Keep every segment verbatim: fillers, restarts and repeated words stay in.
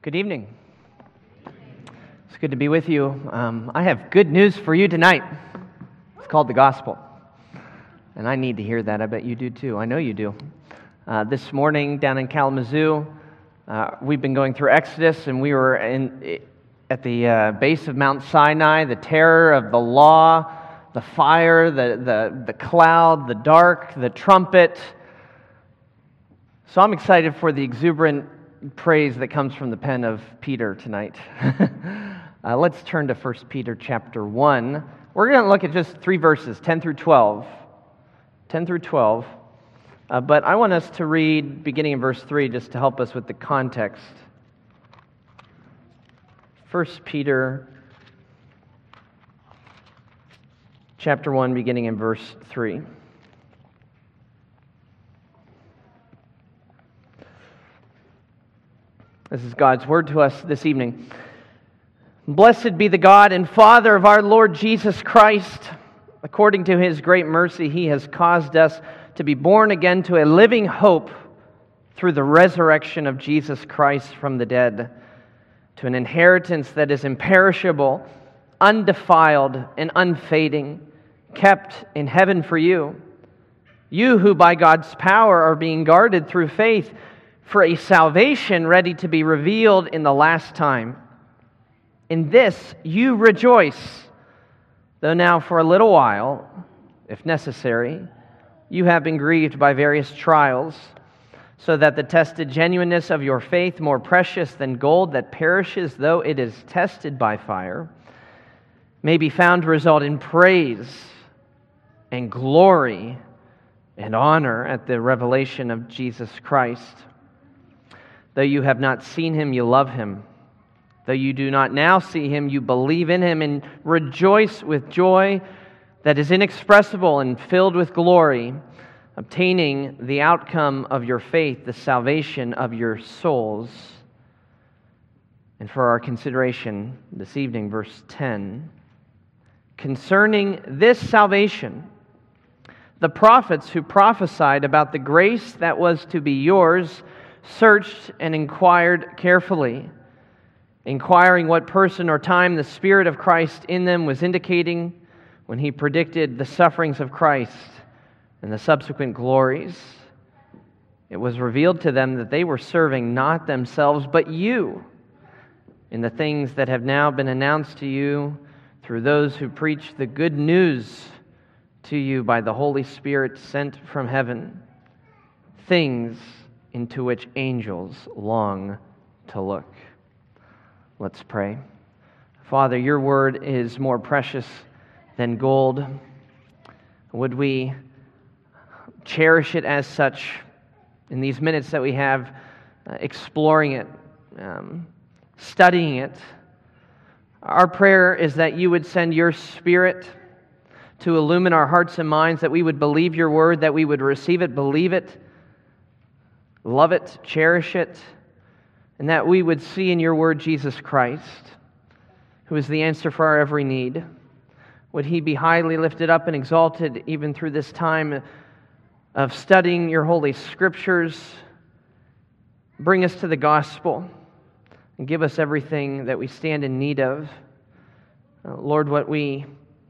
Good evening. It's good to be with you. Um, I have good news for you tonight. It's called the gospel. And I need to hear that. I bet you do too. I know you do. Uh, this morning down in Kalamazoo, uh, we've been going through Exodus, and we were in at the uh, base of Mount Sinai, the terror of the law, the fire, the, the, the cloud, the dark, the trumpet. So I'm excited for the exuberant praise that comes from the pen of Peter tonight. uh, let's turn to First Peter chapter one. We're going to look at just three verses, ten through twelve. ten through twelve. Uh, but I want us to read beginning in verse three just to help us with the context. First Peter chapter one, beginning in verse three. This is God's word to us this evening. Blessed be the God and Father of our Lord Jesus Christ. According to His great mercy, He has caused us to be born again to a living hope through the resurrection of Jesus Christ from the dead, to an inheritance that is imperishable, undefiled, and unfading, kept in heaven for you. You who by God's power are being guarded through faith for a salvation ready to be revealed in the last time. In this you rejoice, though now for a little while, if necessary, you have been grieved by various trials, so that the tested genuineness of your faith, more precious than gold that perishes though it is tested by fire, may be found to result in praise and glory and honor at the revelation of Jesus Christ. Though you have not seen Him, you love Him. Though you do not now see Him, you believe in Him and rejoice with joy that is inexpressible and filled with glory, obtaining the outcome of your faith, the salvation of your souls. And for our consideration this evening, verse ten. Concerning this salvation, the prophets who prophesied about the grace that was to be yours searched and inquired carefully, inquiring what person or time the Spirit of Christ in them was indicating when He predicted the sufferings of Christ and the subsequent glories. It was revealed to them that they were serving not themselves but you in the things that have now been announced to you through those who preach the good news to you by the Holy Spirit sent from heaven, things into which angels long to look. Let's pray. Father, your word is more precious than gold. Would we cherish it as such in these minutes that we have, uh, exploring it, um, studying it. Our prayer is that you would send your Spirit to illumine our hearts and minds, that we would believe your word, that we would receive it, believe it, love it, cherish it, and that we would see in your word Jesus Christ, who is the answer for our every need. Would He be highly lifted up and exalted even through this time of studying your holy scriptures. Bring us to the gospel and give us everything that we stand in need of. Uh, Lord, what we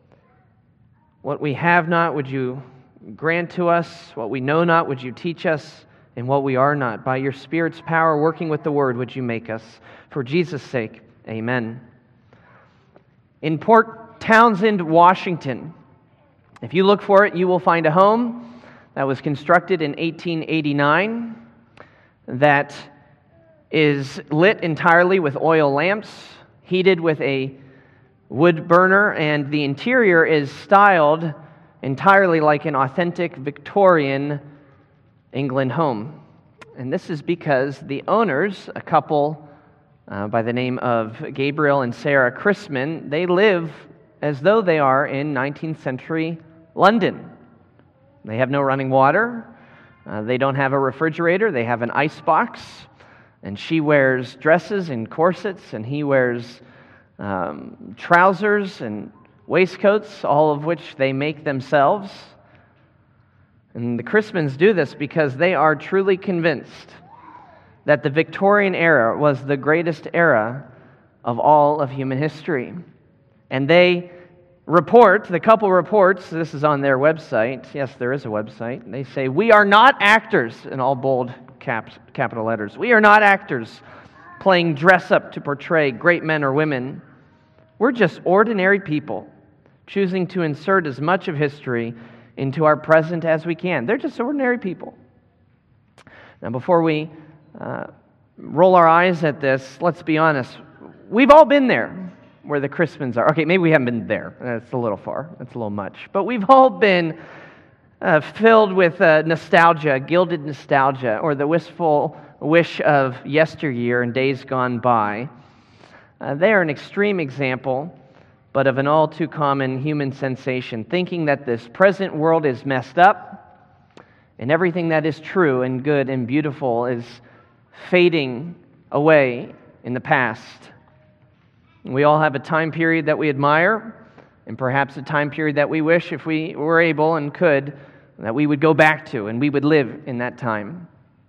what we have not, would you grant to us? What we know not, would you teach us? And what we are not, by your Spirit's power working with the Word, would you make us? For Jesus' sake, amen. In Port Townsend, Washington, if you look for it, you will find a home that was constructed in eighteen eighty-nine that is lit entirely with oil lamps, heated with a wood burner, and the interior is styled entirely like an authentic Victorian England home. And this is because the owners, a couple uh, by the name of Gabriel and Sarah Chrisman, they live as though they are in nineteenth century London. They have no running water. Uh, they don't have a refrigerator. They have an ice box. And she wears dresses and corsets, and he wears um, trousers and waistcoats, all of which they make themselves. And the Chrismans do this because they are truly convinced that the Victorian era was the greatest era of all of human history. And they report, the couple reports, this is on their website. Yes, there is a website. They say, "We are not actors," in all bold caps, capital letters. "We are not actors playing dress-up to portray great men or women. We're just ordinary people choosing to insert as much of history into our present as we can." They're just ordinary people. Now, before we uh, roll our eyes at this, let's be honest. We've all been there where the Crispins are. Okay, maybe we haven't been there. That's a little far. That's a little much. But we've all been uh, filled with uh, nostalgia, gilded nostalgia, or the wistful wish of yesteryear and days gone by. Uh, they are an extreme example, but of an all too common human sensation, thinking that this present world is messed up and everything that is true and good and beautiful is fading away in the past. We all have a time period that we admire, and perhaps a time period that we wish, if we were able and could, that we would go back to and we would live in that time.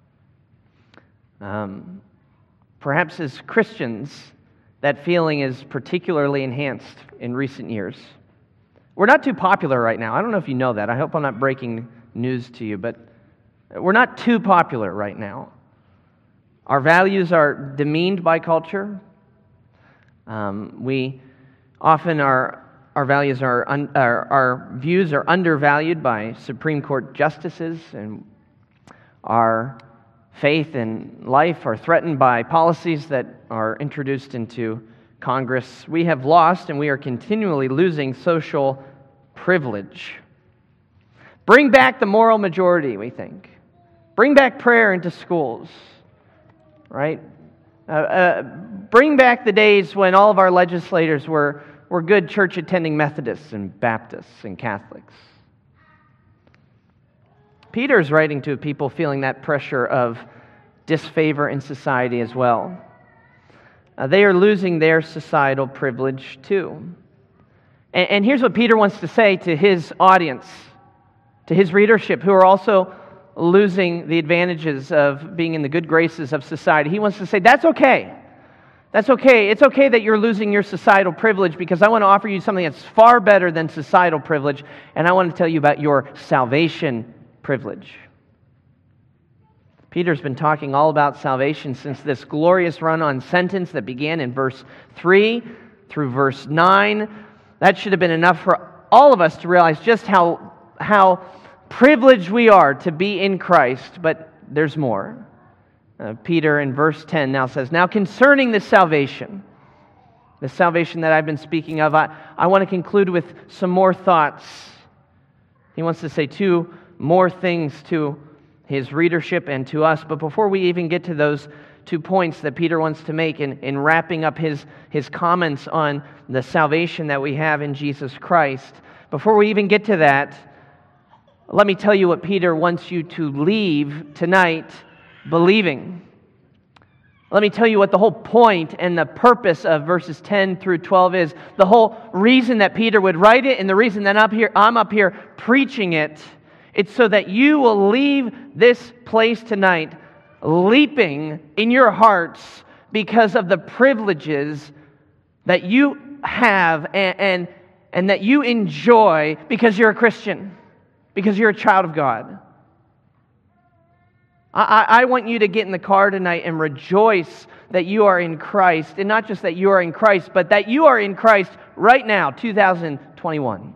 Um, perhaps as Christians, that feeling is particularly enhanced in recent years. We're not too popular right now. I don't know if you know that. I hope I'm not breaking news to you, but we're not too popular right now. Our values are demeaned by culture. Um, we often are, our values are, un, our, our views are undervalued by Supreme Court justices, and our faith and life are threatened by policies that are introduced into Congress. We have lost, and we are continually losing social privilege. Bring back the moral majority, we think. Bring back prayer into schools, right? Uh, uh, bring back the days when all of our legislators were, were good church-attending Methodists and Baptists and Catholics. Peter is writing to people feeling that pressure of disfavor in society as well. Uh, they are losing their societal privilege too. And, and here's what Peter wants to say to his audience, to his readership, who are also losing the advantages of being in the good graces of society. He wants to say, that's okay. That's okay. It's okay that you're losing your societal privilege, because I want to offer you something that's far better than societal privilege, and I want to tell you about your salvation privilege. Peter's been talking all about salvation since this glorious run-on sentence that began in verse three through verse nine. That should have been enough for all of us to realize just how, how privileged we are to be in Christ, but there's more. Uh, Peter in verse ten now says, "Now concerning this salvation," the salvation that I've been speaking of, I, I want to conclude with some more thoughts. He wants to say two more things to his readership and to us. But before we even get to those two points that Peter wants to make in, in wrapping up his, his comments on the salvation that we have in Jesus Christ, before we even get to that, let me tell you what Peter wants you to leave tonight believing. Let me tell you what the whole point and the purpose of verses ten through twelve is. The whole reason that Peter would write it, and the reason that I'm up here, I'm up here preaching it, it's so that you will leave this place tonight leaping in your hearts because of the privileges that you have and, and, and that you enjoy because you're a Christian, because you're a child of God. I, I want you to get in the car tonight and rejoice that you are in Christ, and not just that you are in Christ, but that you are in Christ right now, two thousand twenty-one.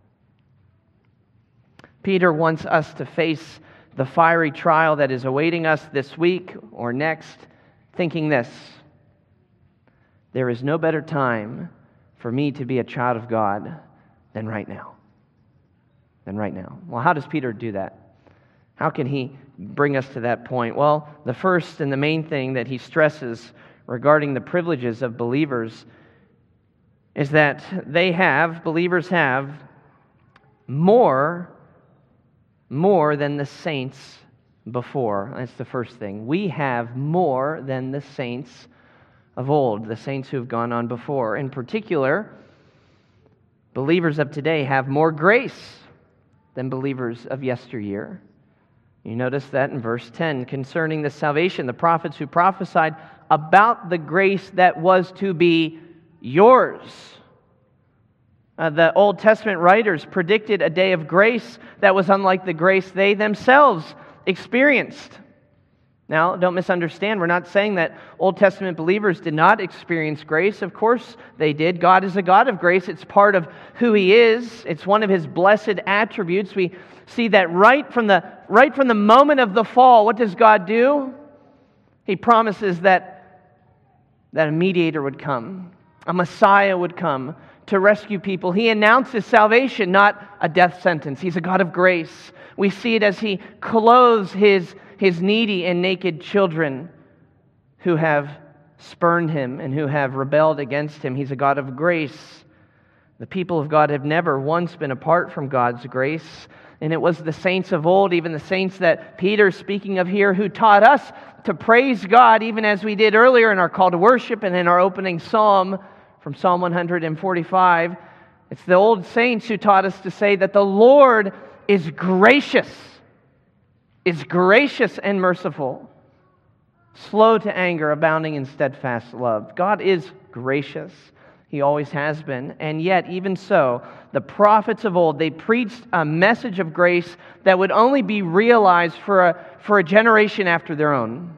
Peter wants us to face the fiery trial that is awaiting us this week or next, thinking this: there is no better time for me to be a child of God than right now. Than right now. Well, how does Peter do that? How can he bring us to that point? Well, the first and the main thing that he stresses regarding the privileges of believers is that they have, believers have, more, more than the saints before. That's the first thing. We have more than the saints of old, the saints who have gone on before. In particular, believers of today have more grace than believers of yesteryear. You notice that in verse ten, concerning the salvation, the prophets who prophesied about the grace that was to be yours. Uh, the Old Testament writers predicted a day of grace that was unlike the grace they themselves experienced. Now, don't misunderstand. We're not saying that Old Testament believers did not experience grace. Of course they did. God is a God of grace. It's part of who He is. It's one of His blessed attributes. We see that right from the right from the moment of the fall. What does God do? He promises that, that a mediator would come, a Messiah would come to rescue people. He announces salvation, not a death sentence. He's a God of grace. We see it as He clothes His, his needy and naked children who have spurned Him and who have rebelled against Him. He's a God of grace. The people of God have never once been apart from God's grace. And it was the saints of old, even the saints that Peter's speaking of here, who taught us to praise God, even as we did earlier in our call to worship and in our opening psalm from Psalm one forty-five. It's the old saints who taught us to say that the Lord is gracious, is gracious and merciful, slow to anger, abounding in steadfast love. God is gracious. He always has been. And yet, even so, the prophets of old, they preached a message of grace that would only be realized for a, for a generation after their own.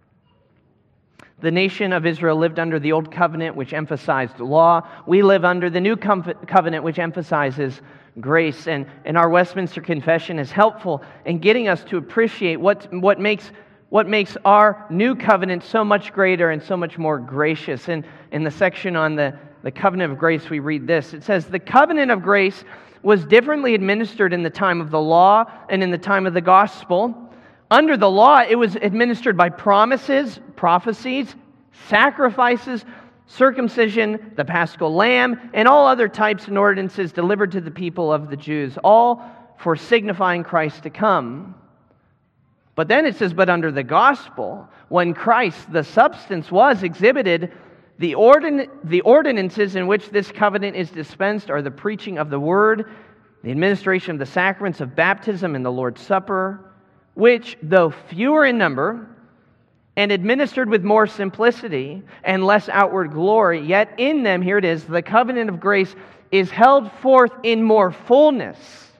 The nation of Israel lived under the old covenant, which emphasized law. We live under the new covenant, which emphasizes grace. And, and our Westminster Confession is helpful in getting us to appreciate what, what makes what makes our new covenant so much greater and so much more gracious. And in the section on the, the covenant of grace, we read this. It says, the covenant of grace was differently administered in the time of the law and in the time of the gospel. Under the law, it was administered by promises, prophecies, sacrifices, circumcision, the paschal lamb, and all other types and ordinances delivered to the people of the Jews, all for signifying Christ to come. But then it says, but under the gospel, when Christ, the substance, was exhibited, the, ordin- the ordinances in which this covenant is dispensed are the preaching of the word, the administration of the sacraments of baptism and the Lord's Supper, which, though fewer in number, and administered with more simplicity and less outward glory, yet in them, here it is, the covenant of grace is held forth in more fullness,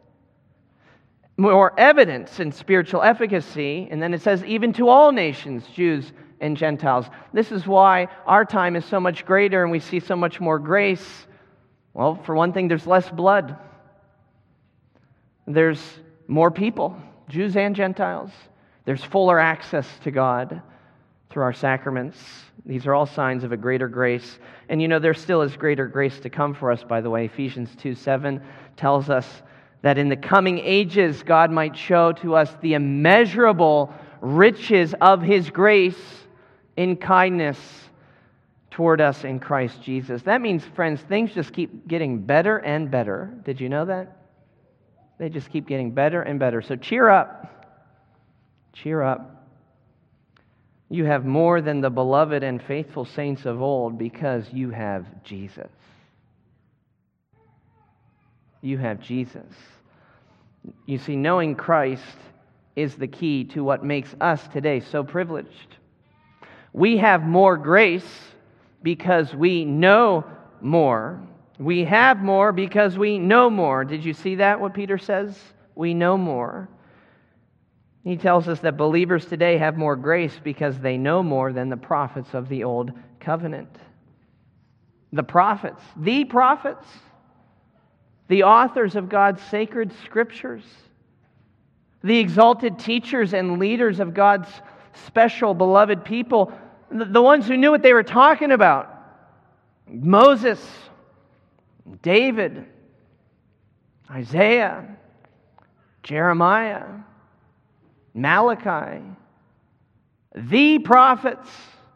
more evidence and spiritual efficacy. And then it says, even to all nations, Jews and Gentiles. This is why our time is so much greater and we see so much more grace. Well, for one thing, there's less blood. There's more people, Jews and Gentiles. There's fuller access to God through our sacraments. These are all signs of a greater grace. And you know, there still is greater grace to come for us, by the way. Ephesians two seven tells us that in the coming ages, God might show to us the immeasurable riches of His grace in kindness toward us in Christ Jesus. That means, friends, things just keep getting better and better. Did you know that? They just keep getting better and better. So cheer up. Cheer up. You have more than the beloved and faithful saints of old because you have Jesus. You have Jesus. You see, knowing Christ is the key to what makes us today so privileged. We have more grace because we know more. We have more because we know more. Did you see that, what Peter says? We know more. He tells us that believers today have more grace because they know more than the prophets of the old covenant. The prophets, the prophets, the authors of God's sacred scriptures, the exalted teachers and leaders of God's special beloved people, the ones who knew what they were talking about. Moses, David, Isaiah, Jeremiah, Malachi, the prophets,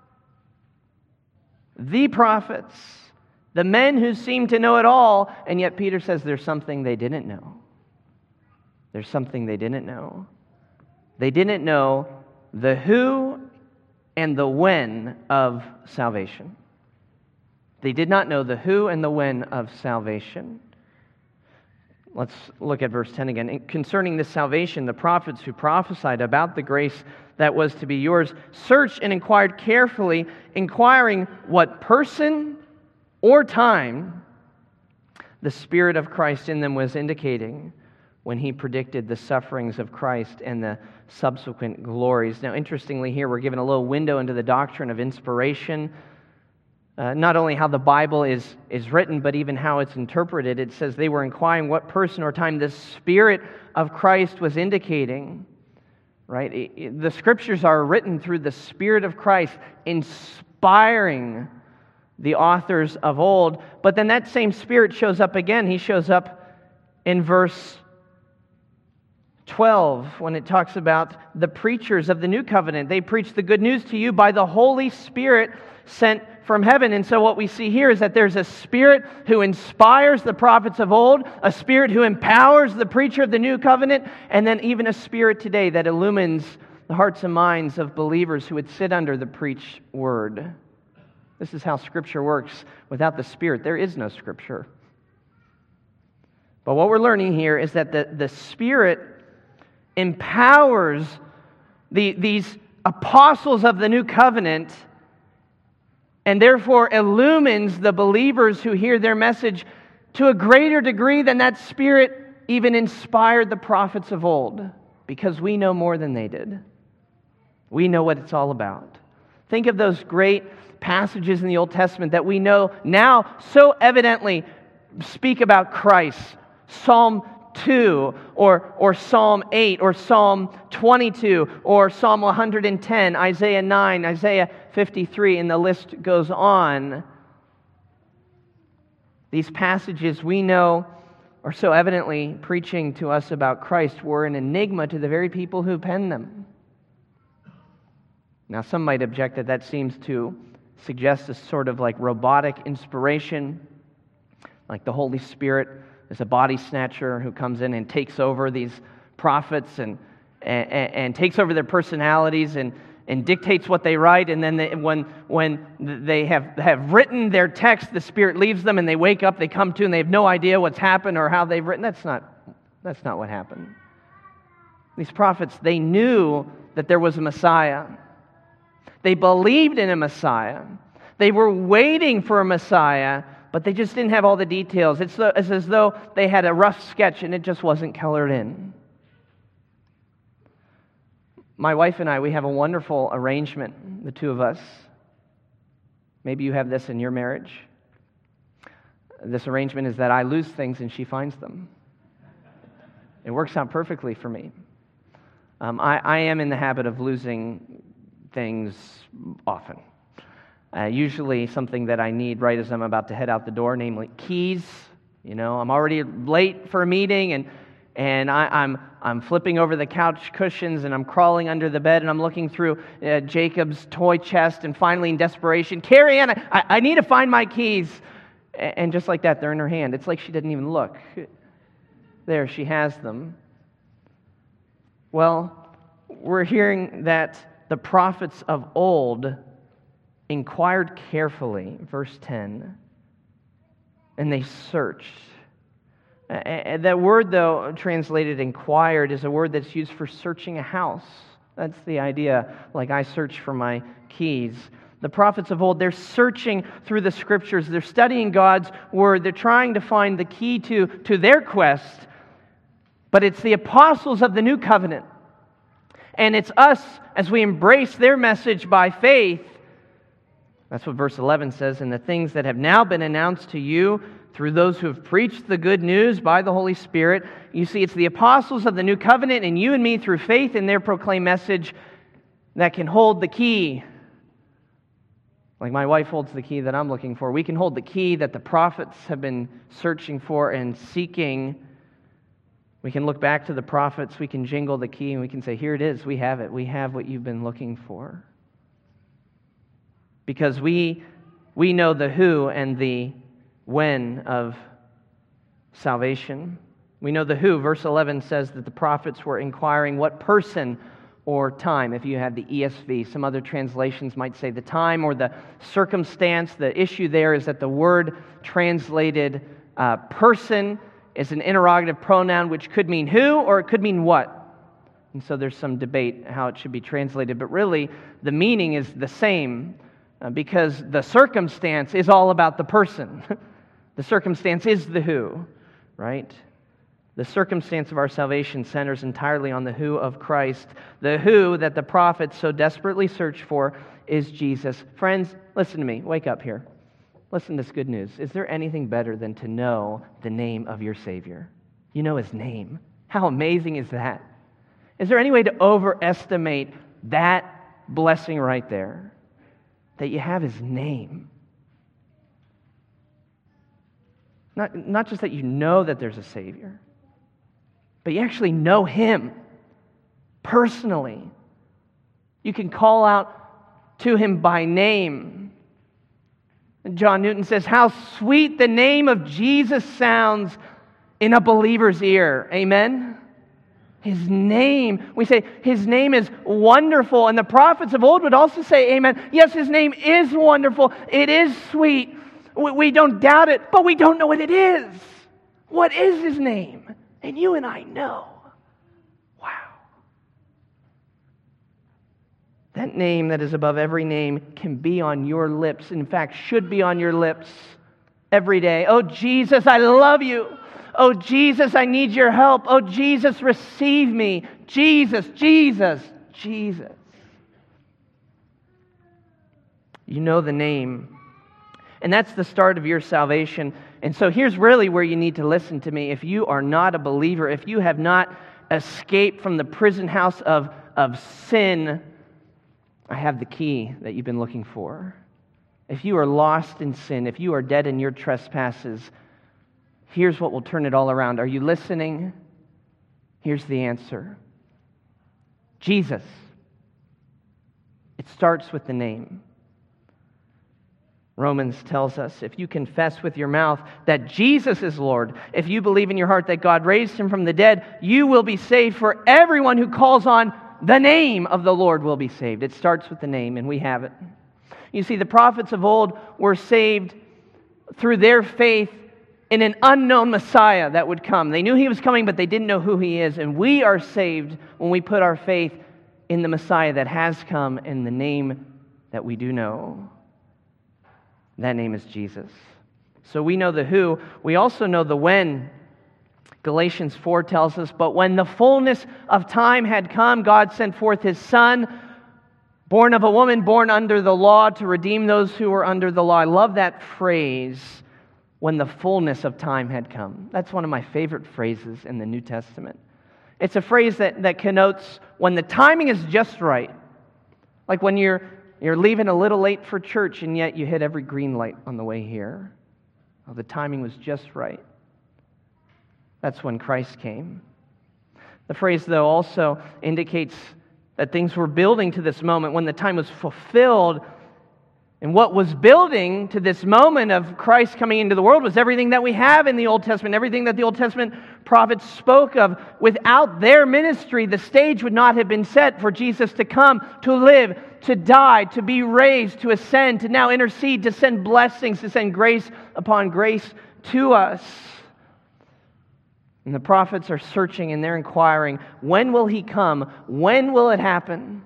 the prophets, the men who seem to know it all, and yet Peter says there's something they didn't know. There's something they didn't know. They didn't know the who and the when of salvation. They did not know the who and the when of salvation. Let's look at verse ten again. Concerning this salvation, the prophets who prophesied about the grace that was to be yours searched and inquired carefully, inquiring what person or time the Spirit of Christ in them was indicating when he predicted the sufferings of Christ and the subsequent glories. Now, interestingly, here we're given a little window into the doctrine of inspiration. Uh, not only how the Bible is, is written, but even how it's interpreted. It says they were inquiring what person or time the Spirit of Christ was indicating. Right? It, it, the Scriptures are written through the Spirit of Christ, inspiring the authors of old. But then that same Spirit shows up again. He shows up in verse twelve when it talks about the preachers of the new covenant. They preach the good news to you by the Holy Spirit sent from heaven. And so what we see here is that there's a Spirit who inspires the prophets of old, a Spirit who empowers the preacher of the new covenant, and then even a Spirit today that illumines the hearts and minds of believers who would sit under the preached word. This is how Scripture works. Without the Spirit, there is no Scripture. But what we're learning here is that the, the Spirit empowers the, these apostles of the new covenant and therefore illumines the believers who hear their message to a greater degree than that Spirit even inspired the prophets of old, because we know more than they did. We know what it's all about. Think of those great passages in the Old Testament that we know now so evidently speak about Christ. Psalm two, or, or Psalm eight, or Psalm twenty-two, or Psalm one hundred ten, Isaiah nine, Isaiah fifty-three, and the list goes on. These passages we know are so evidently preaching to us about Christ were an enigma to the very people who penned them. Now, some might object that that seems to suggest a sort of like robotic inspiration, like the Holy Spirit is a body snatcher who comes in and takes over these prophets and and, and takes over their personalities and, and dictates what they write. And then they, when when they have, have written their text, the Spirit leaves them and they wake up, they come to, and they have no idea what's happened or how they've written. That's not, that's not what happened. These prophets, they knew that there was a Messiah. They believed in a Messiah. They were waiting for a Messiah, but they just didn't have all the details. It's, the, it's as though they had a rough sketch and it just wasn't colored in. My wife and I, we have a wonderful arrangement, the two of us. Maybe you have this in your marriage. This arrangement is that I lose things and she finds them. It works out perfectly for me. Um, I, I am in the habit of losing things often. Uh, usually something that I need right as I'm about to head out the door, namely keys. You know, I'm already late for a meeting, and and I, I'm I'm flipping over the couch cushions, and I'm crawling under the bed, and I'm looking through uh, Jacob's toy chest, and finally in desperation, Carrie Ann, I, I need to find my keys. And just like that, they're in her hand. It's like she didn't even look. There, she has them. Well, we're hearing that the prophets of old inquired carefully, verse ten, and they searched. And that word, though, translated inquired, is a word that's used for searching a house. That's the idea, like I search for my keys. The prophets of old, they're searching through the Scriptures. They're studying God's Word. They're trying to find the key to, to their quest. But it's the apostles of the New Covenant. And it's us, as we embrace their message by faith. That's what verse eleven says, and the things that have now been announced to you through those who have preached the good news by the Holy Spirit. You see, it's the apostles of the New Covenant and you and me through faith in their proclaimed message that can hold the key. Like my wife holds the key that I'm looking for. We can hold the key that the prophets have been searching for and seeking. We can look back to the prophets. We can jingle the key and we can say, here it is. We have it. We have what you've been looking for. Because we we know the who and the when of salvation. We know the who. Verse eleven says that the prophets were inquiring what person or time. If you have the E S V, some other translations might say the time or the circumstance. The issue there is that the word translated uh, person is an interrogative pronoun which could mean who or it could mean what. And so there's some debate how it should be translated, but really the meaning is the same uh, because the circumstance is all about the person. The circumstance is the who, right? The circumstance of our salvation centers entirely on the who of Christ. The who that the prophets so desperately search for is Jesus. Friends, listen to me. Wake up here. Listen to this good news. Is there anything better than to know the name of your Savior? You know His name. How amazing is that? Is there any way to overestimate that blessing right there? That you have His name. Not, not just that you know that there's a Savior, but you actually know Him personally. You can call out to Him by name. And John Newton says, how sweet the name of Jesus sounds in a believer's ear. Amen? His name, we say, His name is wonderful. And the prophets of old would also say, amen, yes, His name is wonderful. It is sweet. We don't doubt it, but we don't know what it is. What is His name? And you and I know. Wow. That name that is above every name can be on your lips. In fact, should be on your lips every day. Oh, Jesus, I love you. Oh, Jesus, I need your help. Oh, Jesus, receive me. Jesus, Jesus, Jesus. You know the name. And that's the start of your salvation. And so here's really where you need to listen to me. If you are not a believer, if you have not escaped from the prison house of, of sin, I have the key that you've been looking for. If you are lost in sin, if you are dead in your trespasses, here's what will turn it all around. Are you listening? Here's the answer. Jesus. It starts with the name. Romans tells us, if you confess with your mouth that Jesus is Lord, if you believe in your heart that God raised Him from the dead, you will be saved. For everyone who calls on the name of the Lord will be saved. It starts with the name, and we have it. You see, the prophets of old were saved through their faith in an unknown Messiah that would come. They knew He was coming, but they didn't know who He is. And we are saved when we put our faith in the Messiah that has come in the name that we do know. That name is Jesus. So we know the who. We also know the when. Galatians four tells us, but when the fullness of time had come, God sent forth His Son, born of a woman, born under the law, to redeem those who were under the law. I love that phrase, when the fullness of time had come. That's one of my favorite phrases in the New Testament. It's a phrase that, that connotes when the timing is just right. Like when you're You're leaving a little late for church, and yet you hit every green light on the way here. Oh, the timing was just right. That's when Christ came. The phrase, though, also indicates that things were building to this moment when the time was fulfilled. And what was building to this moment of Christ coming into the world was everything that we have in the Old Testament, everything that the Old Testament prophets spoke of. Without their ministry, the stage would not have been set for Jesus to come, to live, to die, to be raised, to ascend, to now intercede, to send blessings, to send grace upon grace to us. And the prophets are searching and they're inquiring, when will He come? When will it happen?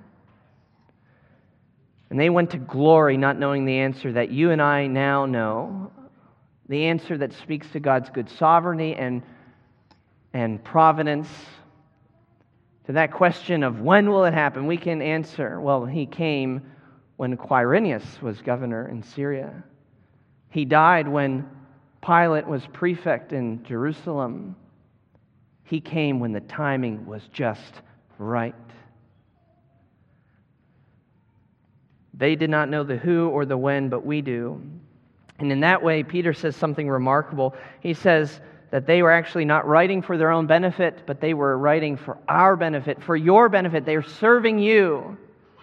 And they went to glory not knowing the answer that you and I now know. The answer that speaks to God's good sovereignty and, and providence. To that question of when will it happen, we can answer, well, He came when Quirinius was governor in Syria. He died when Pilate was prefect in Jerusalem. He came when the timing was just right. They did not know the who or the when, but we do. And in that way, Peter says something remarkable. He says that they were actually not writing for their own benefit, but they were writing for our benefit, for your benefit. They were serving you.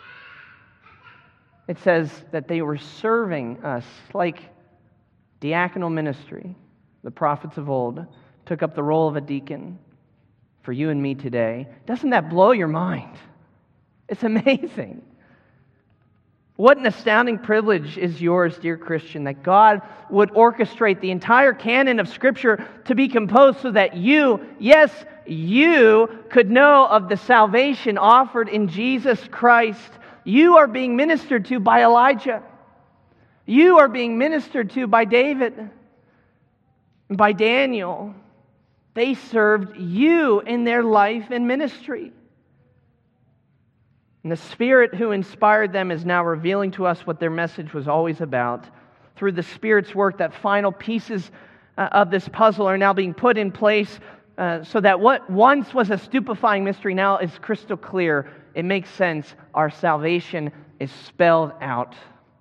It says that they were serving us, like diaconal ministry. The prophets of old took up the role of a deacon for you and me today. Doesn't that blow your mind? It's amazing. What an astounding privilege is yours, dear Christian, that God would orchestrate the entire canon of Scripture to be composed so that you, yes, you could know of the salvation offered in Jesus Christ. You are being ministered to by Elijah. You are being ministered to by David, by Daniel. They served you in their life and ministry. And the Spirit who inspired them is now revealing to us what their message was always about. Through the Spirit's work, that final pieces uh, of this puzzle are now being put in place uh, so that what once was a stupefying mystery now is crystal clear. It makes sense. Our salvation is spelled out.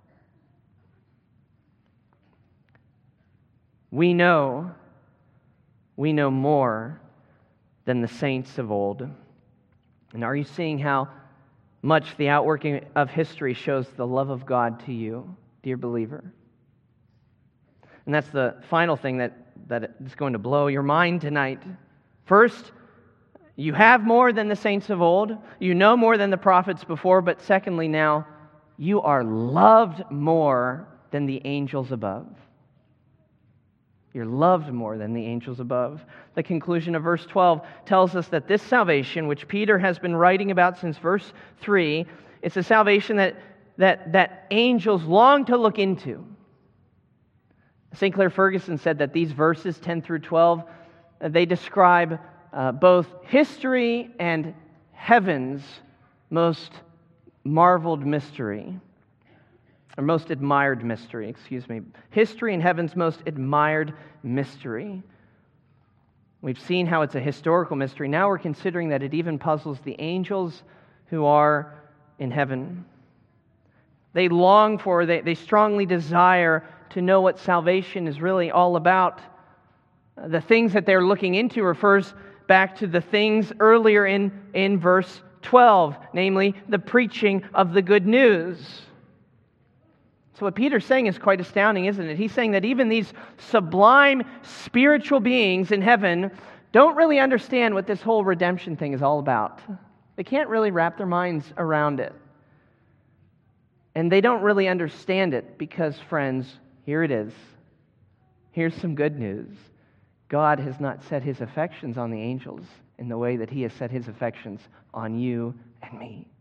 We know, we know more than the saints of old. And are you seeing how much the outworking of history shows the love of God to you, dear believer? And that's the final thing that, that is going to blow your mind tonight. First, you have more than the saints of old. You know more than the prophets before. But secondly now, you are loved more than the angels above. You're loved more than the angels above. The conclusion of verse twelve tells us that this salvation, which Peter has been writing about since verse three, it's a salvation that, that, that angels long to look into. Saint Clair Ferguson said that these verses, ten through twelve, they describe uh, both history and heaven's most marveled mystery. Or most admired mystery, excuse me. History and heaven's most admired mystery. We've seen how it's a historical mystery. Now we're considering that it even puzzles the angels who are in heaven. They long for, they, they strongly desire to know what salvation is really all about. The things that they're looking into refers back to the things earlier in, in verse twelve, namely the preaching of the good news. So what Peter's saying is quite astounding, isn't it? He's saying that even these sublime spiritual beings in heaven don't really understand what this whole redemption thing is all about. They can't really wrap their minds around it. And they don't really understand it because, friends, here it is. Here's some good news. God has not set His affections on the angels in the way that He has set His affections on you and me.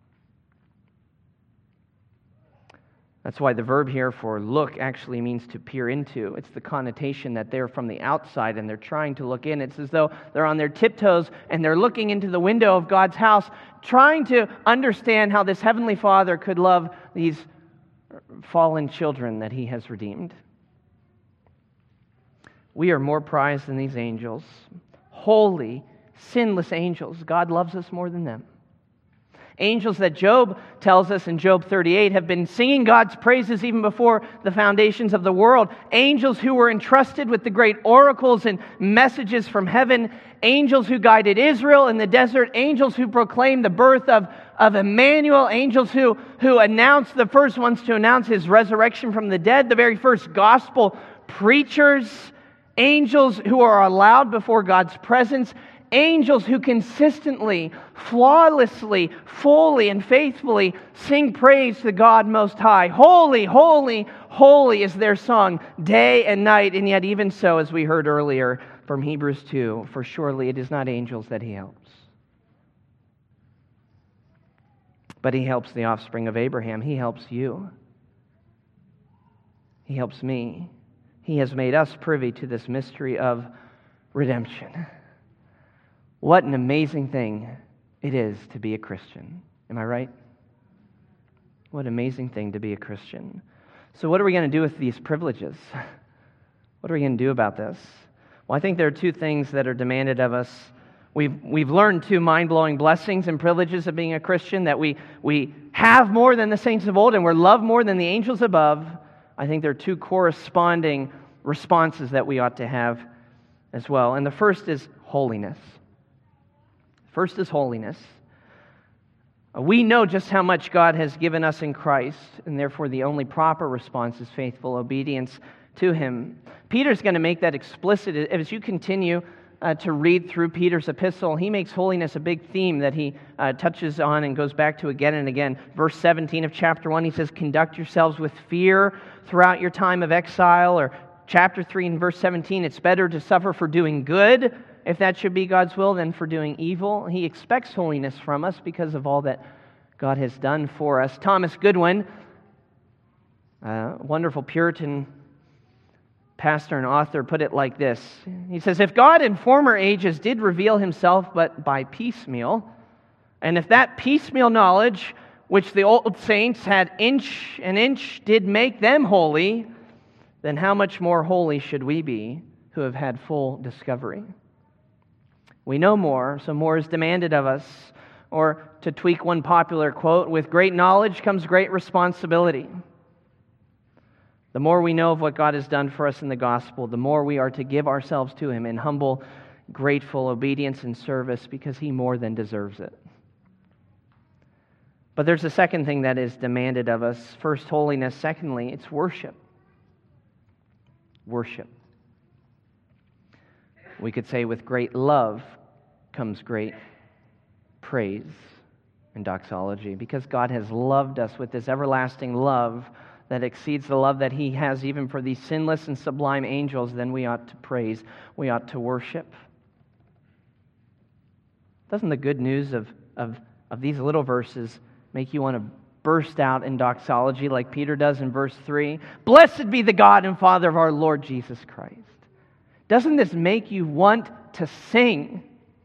That's why the verb here for look actually means to peer into. It's the connotation that they're from the outside and they're trying to look in. It's as though they're on their tiptoes and they're looking into the window of God's house, trying to understand how this Heavenly Father could love these fallen children that He has redeemed. We are more prized than these angels. Holy, sinless angels. God loves us more than them. Angels that Job tells us in Job thirty-eight have been singing God's praises even before the foundations of the world. Angels who were entrusted with the great oracles and messages from heaven. Angels who guided Israel in the desert. Angels who proclaimed the birth of, of Emmanuel. Angels who, who announced, the first ones to announce His resurrection from the dead. The very first gospel preachers. Angels who are allowed before God's presence. Angels who consistently, flawlessly, fully, and faithfully sing praise to God Most High. Holy, holy, holy is their song day and night. And yet even so, as we heard earlier from Hebrews two, for surely it is not angels that He helps, but He helps the offspring of Abraham. He helps you. He helps me. He has made us privy to this mystery of redemption. What an amazing thing it is to be a Christian. Am I right? What an amazing thing to be a Christian. So what are we going to do with these privileges? What are we going to do about this? Well, I think there are two things that are demanded of us. We've, we've learned two mind-blowing blessings and privileges of being a Christian, that we, we have more than the saints of old and we're loved more than the angels above. I think there are two corresponding responses that we ought to have as well. And the first is holiness. First is holiness. We know just how much God has given us in Christ, and therefore the only proper response is faithful obedience to Him. Peter's going to make that explicit as you continue uh, to read through Peter's epistle, he makes holiness a big theme that he uh, touches on and goes back to again and again. Verse seventeen of chapter one, he says, conduct yourselves with fear throughout your time of exile. Or chapter three and verse seventeen, it's better to suffer for doing good, if that should be God's will, than for doing evil. He expects holiness from us because of all that God has done for us. Thomas Goodwin, a wonderful Puritan pastor and author, put it like this. He says, if God in former ages did reveal himself but by piecemeal, and if that piecemeal knowledge which the old saints had inch and inch did make them holy, then how much more holy should we be who have had full discovery? We know more, so more is demanded of us. Or to tweak one popular quote, with great knowledge comes great responsibility. The more we know of what God has done for us in the gospel, the more we are to give ourselves to Him in humble, grateful obedience and service, because He more than deserves it. But there's a second thing that is demanded of us. First, holiness. Secondly, it's worship. Worship. We could say with great love comes great praise and doxology, because God has loved us with this everlasting love that exceeds the love that He has even for these sinless and sublime angels. Then we ought to praise, we ought to worship. Doesn't the good news of, of, of these little verses make you want to burst out in doxology like Peter does in verse three? Blessed be the God and Father of our Lord Jesus Christ. Doesn't this make you want to sing?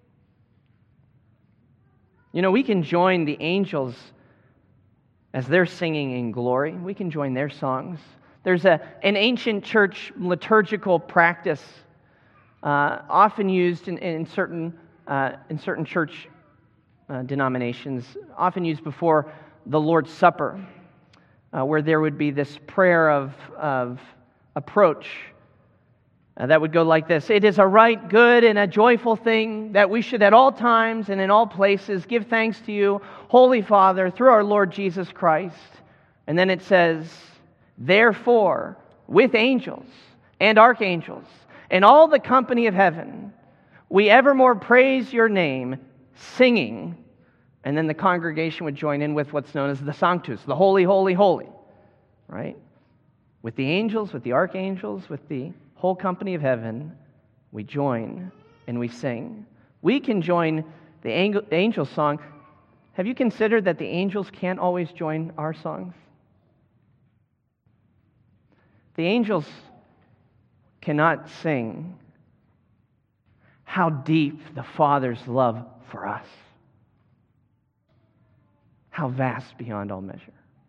You know, we can join the angels as they're singing in glory. We can join their songs. There's a, an ancient church liturgical practice uh, often used in, in certain uh, in certain church uh, denominations, often used before the Lord's Supper, uh, where there would be this prayer of, of approach uh, that would go like this. It is a right, good, and a joyful thing that we should at all times and in all places give thanks to you, Holy Father, through our Lord Jesus Christ. And then it says, therefore, with angels and archangels and all the company of heaven, we evermore praise your name, singing. And then the congregation would join in with what's known as the Sanctus, the holy, holy, holy, right? With the angels, with the archangels, with the whole company of heaven, we join and we sing. We can join the angel song. Have you considered that the angels can't always join our songs? The angels cannot sing how deep the Father's love for us. How vast beyond all measure.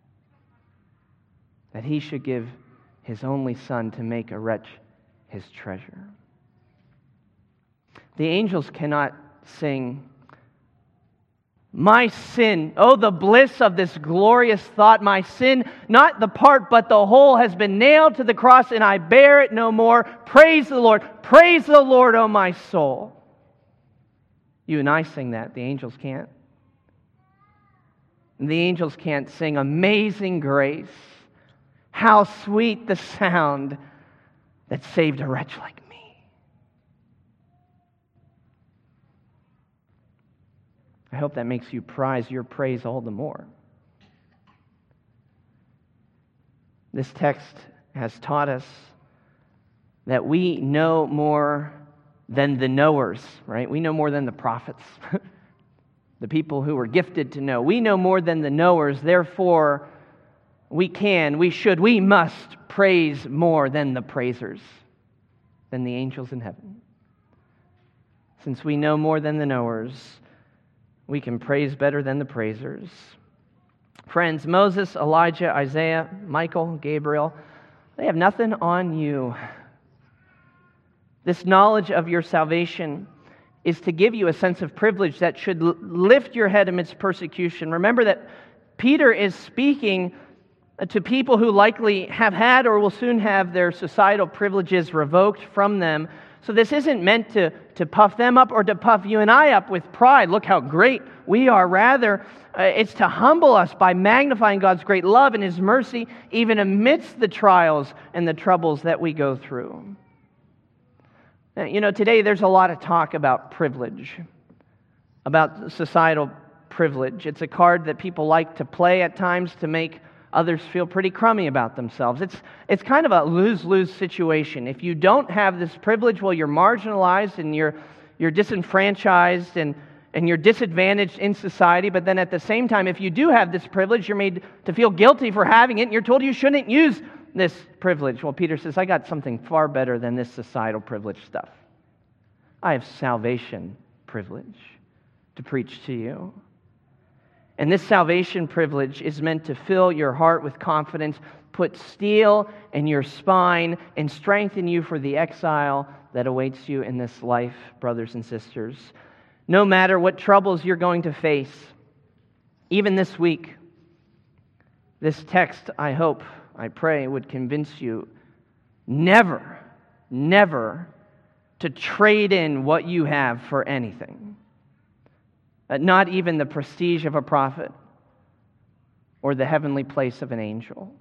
That He should give His only Son to make a wretch His treasure. The angels cannot sing, my sin, oh the bliss of this glorious thought, my sin, not the part but the whole, has been nailed to the cross and I bear it no more. Praise the Lord, praise the Lord, oh my soul. You and I sing that, the angels can't. And the angels can't sing Amazing Grace. How sweet the sound that saved a wretch like me. I hope that makes you prize your praise all the more. This text has taught us that we know more than the knowers, right? We know more than the prophets. The people who were gifted to know. We know more than the knowers, therefore we can, we should, we must praise more than the praisers, than the angels in heaven. Since we know more than the knowers, we can praise better than the praisers. Friends, Moses, Elijah, Isaiah, Michael, Gabriel, they have nothing on you. This knowledge of your salvation is to give you a sense of privilege that should lift your head amidst persecution. Remember that Peter is speaking to people who likely have had or will soon have their societal privileges revoked from them. So this isn't meant to, to puff them up or to puff you and I up with pride. Look how great we are. Rather, uh, it's to humble us by magnifying God's great love and His mercy even amidst the trials and the troubles that we go through. Now, you know, today there's a lot of talk about privilege, about societal privilege. It's a card that people like to play at times to make others feel pretty crummy about themselves. It's it's kind of a lose-lose situation. If you don't have this privilege, well, you're marginalized and you're you're disenfranchised and, and you're disadvantaged in society. But then at the same time, if you do have this privilege, you're made to feel guilty for having it, and you're told you shouldn't use this privilege. Well, Peter says, I got something far better than this societal privilege stuff. I have salvation privilege to preach to you. And this salvation privilege is meant to fill your heart with confidence, put steel in your spine, and strengthen you for the exile that awaits you in this life, brothers and sisters. No matter what troubles you're going to face, even this week, this text, I hope, I pray, would convince you never, never to trade in what you have for anything. Uh, not even the prestige of a prophet or the heavenly place of an angel.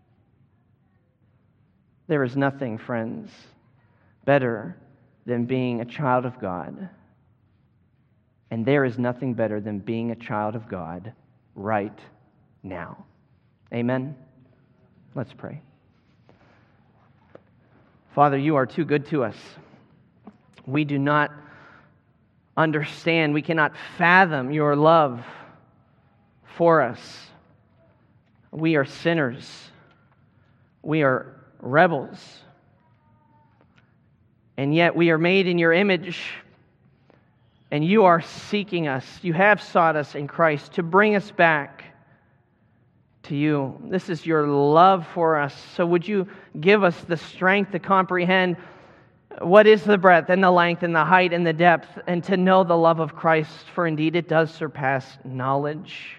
There is nothing, friends, better than being a child of God. And there is nothing better than being a child of God right now. Amen? Let's pray. Father, you are too good to us. We do not understand, we cannot fathom your love for us. We are sinners. We are rebels. And yet we are made in your image, and you are seeking us. You have sought us in Christ to bring us back to you. This is your love for us. So would you give us the strength to comprehend what is the breadth and the length and the height and the depth, and to know the love of Christ, for indeed it does surpass knowledge.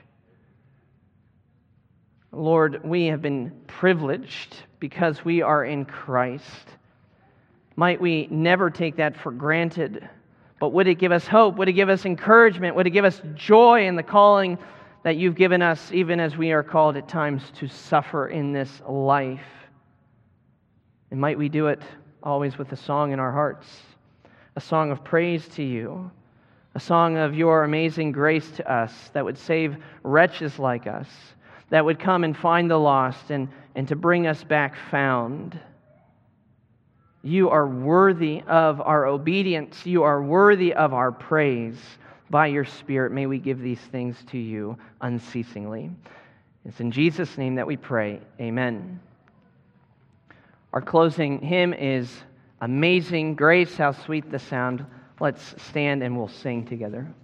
Lord, we have been privileged because we are in Christ. Might we never take that for granted, but would it give us hope? Would it give us encouragement? Would it give us joy in the calling that you've given us, even as we are called at times to suffer in this life? And might we do it always with a song in our hearts, a song of praise to you, a song of your amazing grace to us that would save wretches like us, that would come and find the lost and, and to bring us back found. You are worthy of our obedience. You are worthy of our praise. By your Spirit, may we give these things to you unceasingly. It's in Jesus' name that we pray. Amen. Our closing hymn is Amazing Grace, How Sweet the Sound. Let's stand and we'll sing together.